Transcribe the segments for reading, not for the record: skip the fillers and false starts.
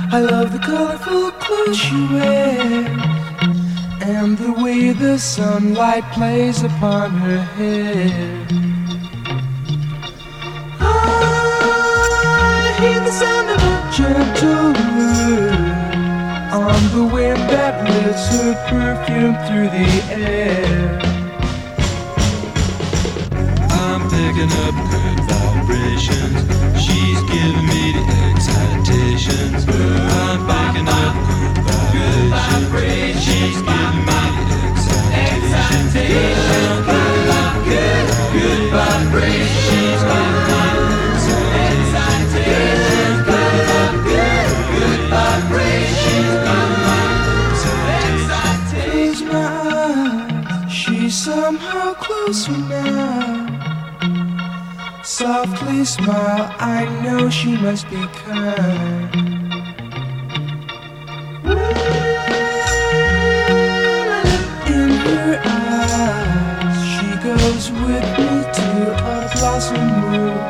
I love the colorful clothes she wears and the way the sunlight plays upon her hair. I hear the sound of a gentle word on the wind that lifts her perfume through the air. I'm picking up good vibrations. She's giving me the excitations. I'm picking up good vibrations. She's giving me the excitations. Good vibrations. She's giving me the excitations. Good vibrations. Close my eyes, she's somehow closer now. Softly smile, I know she must be kind. In her eyes, she goes with me to a blossom room.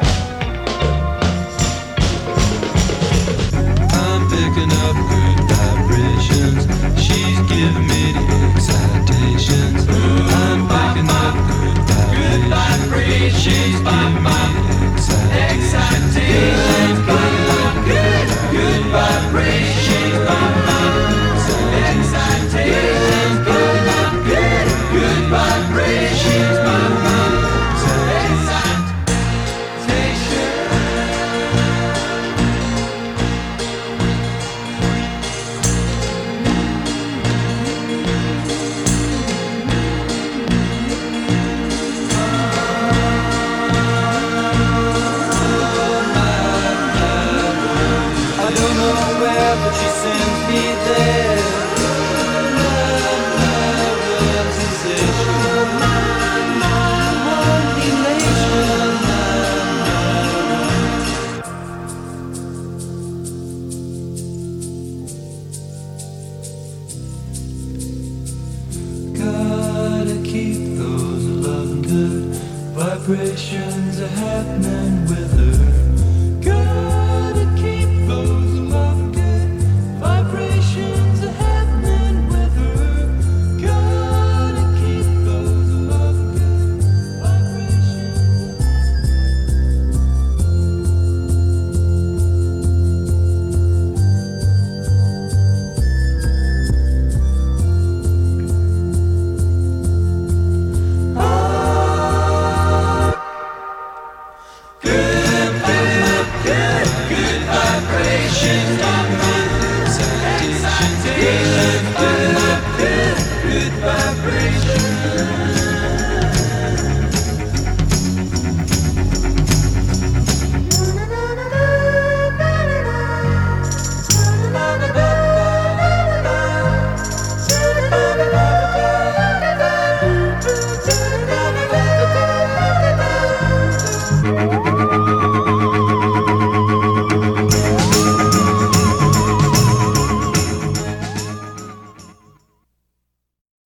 I'm picking up good vibrations. She's giving me the excitations. I'm picking up good vibrations. She's giving me the excitations. Good vibrations. She's giving me the excitations. Good vibrations. She's giving me the excitation. I don't know where, but she sends me there. Love, sensation. Gotta keep those loving good vibrations happening with her. Gotta keep those loving good vibrations happening with her. Gotta keep those loving good vibrations. Good vibrations, good